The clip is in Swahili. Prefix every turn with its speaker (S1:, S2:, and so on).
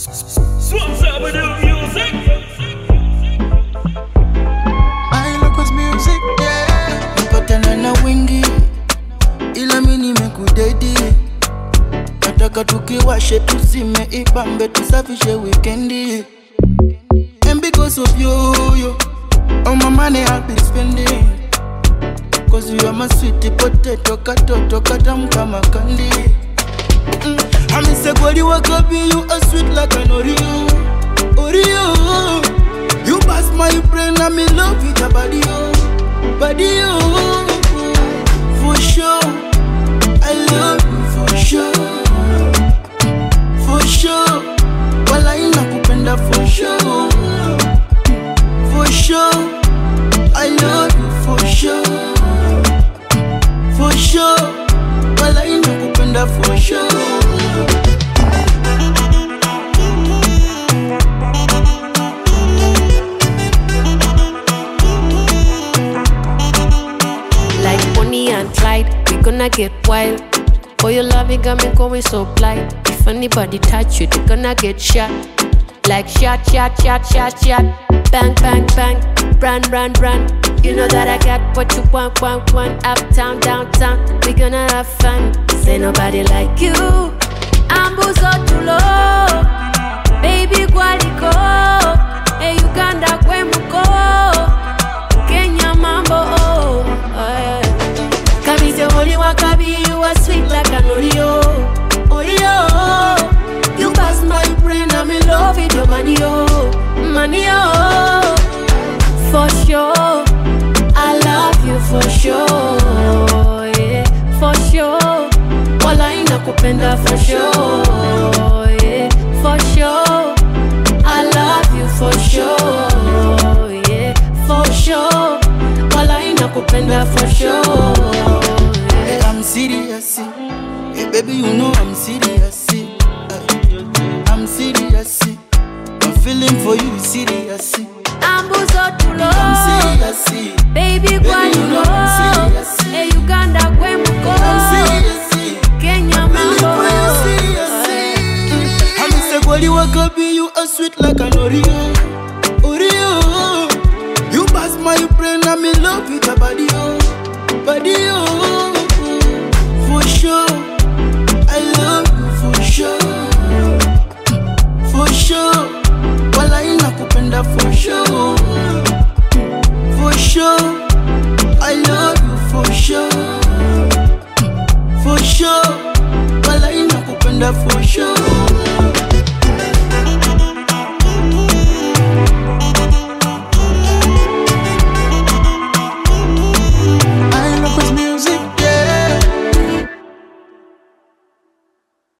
S1: Swans up with the music.
S2: I look with music, yeah. Napatana na wingi, ila mimi nimekudedi. Nataka tukiwashe tusime ipambe tusafishe weekendi. And because of you, all my money I'll be spending. Cause you are my sweet potato, katoto, katam kama candy. I miss a body wakabi, you are sweet like an Oreo. Oreo, you pass my brain, I'm in love with your body, body, for sure. I love you for sure, for sure. Wala inakupenda for sure, for sure. I love you for sure, for sure. Wala inakupenda for sure.
S3: Like Bonnie and Clyde, we gonna get wild. For your love, it got me going so blind. If anybody touch you, they gonna get shot. Like shot, shot, shot, shot, shot. Bang, bang, bang. Brand, brand, brand. You know that I got what you want, want, want. Uptown, downtown, we gonna have fun. Say nobody like you. Ambuzo tulo, baby kwaliko. Hey Uganda kwe muko, Kenya mambo oh. Kabite holi wakabi, you are sweet like an Oreo. Oreo, you pass my brain, I'm in love with your money oh. Money oh, for sure. I love you for sure, yeah, for sure. Wala inakupenda for sure, yeah, for sure. I love you for sure, yeah, for sure. Wala inakupenda for sure, yeah.
S2: Hey, I'm serious, hey baby, you know I'm serious, I'm serious, I'm feeling for you serious.
S3: Ambuzo tulo,
S2: I'm serious,
S3: baby kwaliko. Hey Uganda kwe muko,
S2: I'm serious,
S3: Kenya mambo.
S2: I miss a body wakabi, you are sweet like an Oreo. Oreo, you pass my brain, I'm in love with your body, body, for sure. I love you for sure, for sure. Wala inakupenda for sure, for sure. I love you for sure, for sure. Wala inakupenda for sure.